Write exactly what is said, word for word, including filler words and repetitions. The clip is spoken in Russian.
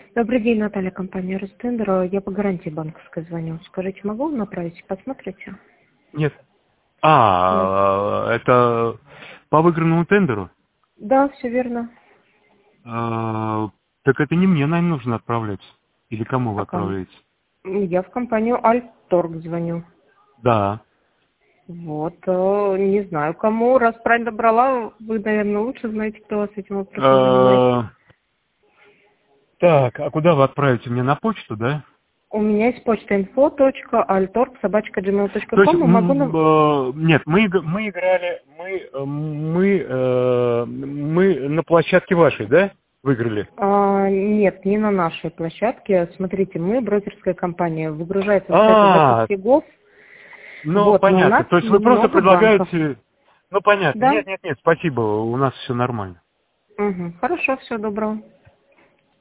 Добрый день, Наталья, компания Ростендер. Я по гарантии банковской звоню. Скажите, могу направить? Посмотрите? Нет. Нет. А, это по выигранному тендеру? Да, все верно. А, так это не мне, наверное, нужно отправлять. Или кому вы А кому? отправляете? Я в компанию Альторг звоню. Да. Вот, э, не знаю кому. Раз правильно брала, вы, наверное, лучше знаете, кто вас этим вопросом занимается. А, так, а куда вы отправите? Мне на почту, да? У меня есть почта инфо точка альторг собака джимейл точка То есть, ком и могу м, на... э, нет, мы, иг- мы играли, мы, э, мы, э, мы на площадке вашей, да, выиграли? А, нет, не на нашей площадке. Смотрите, мы брокерская компания. Выгружается в сайте А, запуски ГОВ. ну, Вот, но у понятно. нас То есть вы просто много банков. предлагаете... Ну, понятно. Да? Нет, нет, нет, спасибо, у нас все нормально. Угу. Хорошо, всего доброго.